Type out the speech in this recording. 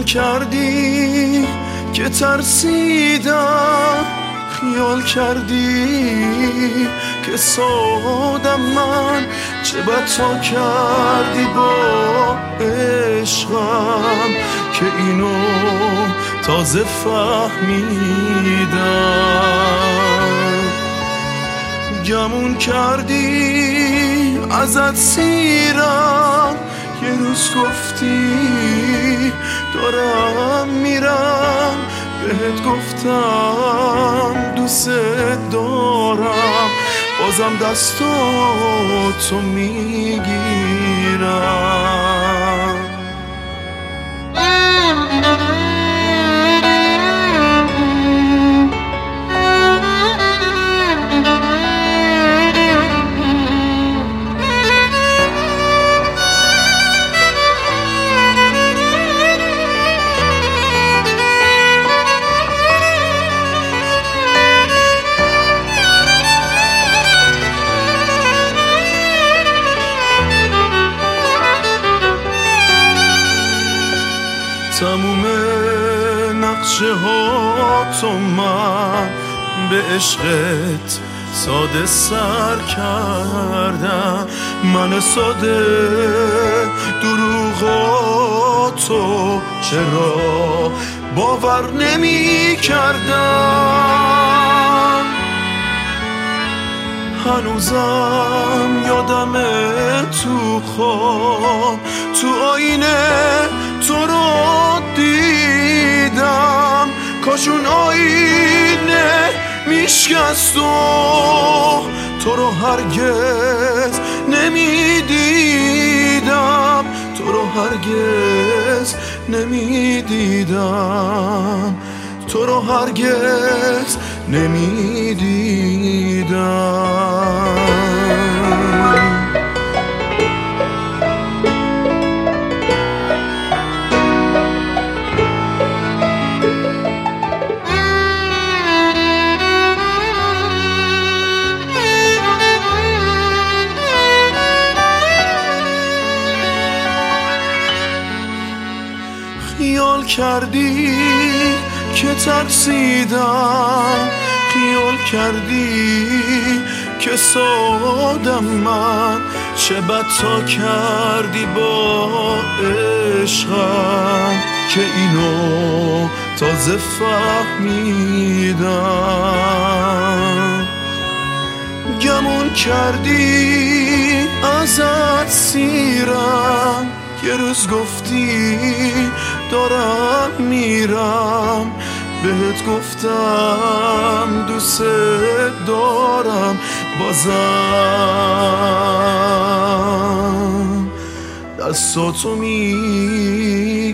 کردی که ترسیدم، خیال کردی که سادم من، چه بد تا کردی با عشقم که اینو تازه فهمیدم. گمون کردی ازت سیرم، یه روز گفتی دارم میرم، بهت گفتم دوست دارم، بازم دستاتو میگیرم. تموم نقشه ها تو من به عشقت ساده سر کردم، من ساده دروغاتو چرا باور نمی کردم. هنوزم یادمه تو خواب، تو آینه تو رو دیدم، کاش اون آینه میشکست و تو رو هرگز نمیدیدم، تو رو هرگز نمیدیدم، تو رو هرگز نمیدیدم. خیال کردی که ترسیدم، خیال کردی که سادم من، چه بد تا کردی با عشقم که اینو تازه فهمیدم. گمون کردی ازت سیرم، یه روز گفتی دارم میرم، بهت گفتم دوست دارم، بازم دستاتو میگیرم.